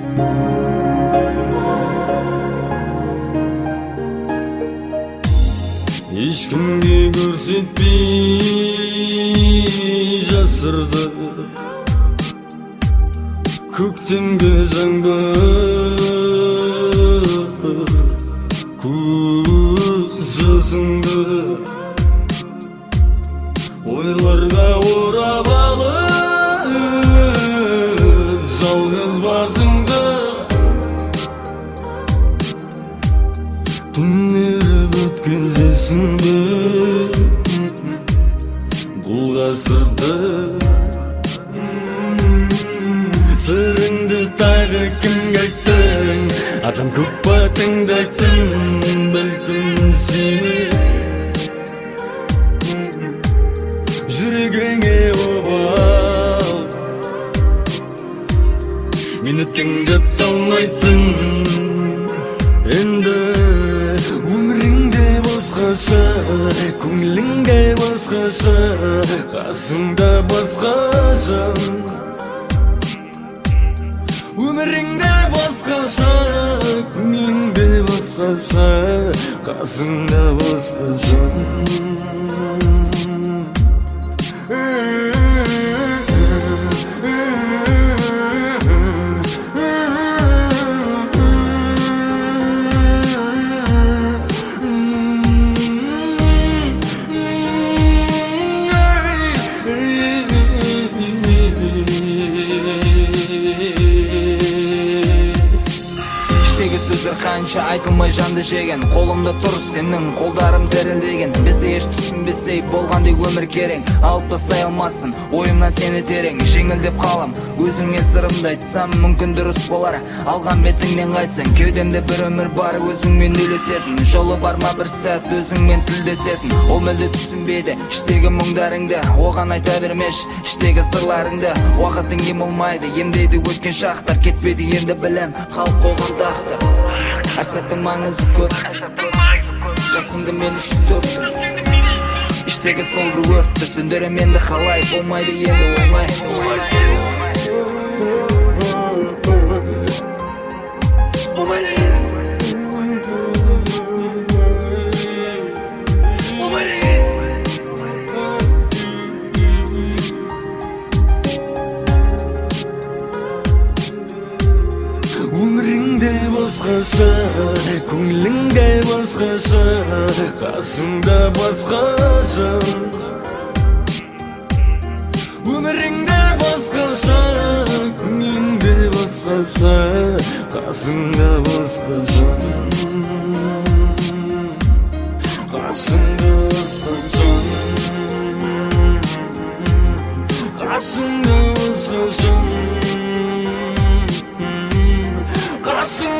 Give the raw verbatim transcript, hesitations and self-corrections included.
Ешкімге көрсетпей жасырды көктемге жаңбыр көз жасыңды ойларға орап алып жалғыз басыңды түнеріп өткізесің бе бұл ғасырды сырыңды тағы кімге айттың адам көп па тыңдайтын бәлкім сені жүрегіңе обал мені тыңдап талмайтын енді өміріңде басқаша көңіліңде басқаша қасыңда басқа жан өміріңде басқаша көңіліңде басқаша қасыңда басқа жан қанша айтылмай жанды жеген қолымда тұр сенің қолдарым дірілдеген бізде еш түсінбестей болғандай өмір керең алып тастай алмаспын ойымнан сені терең жеңілдеп қалам өзіңе сырымды айтсам мүмкін дұрыс болар алған бетіңнен қайтсаң кеудемде бір өмір бар өзіңмен үйлесетін жолы бар ма бір сәт өзіңмен тілдесетін ол мүлде түсінбейді іштегі мұңдарыңды оған айта бермеші іштегі сырларыңды уақытың ем болмайды емдейді өткен шақтар кетпеді енді білем халық қоған тағдыр әр сәттің маңызы көп жасыңды мен үшін төктім іштегі сол бір өртті сөндірем енді қалай болмайды енді оңай өміріңде басқаша көңіліңде басқаша қасыңда басқа жан өміріңде басқаша көңіліңде басқаша қасыңда басқа жан қасыңда басқа жан қасыңда басқа жан Красный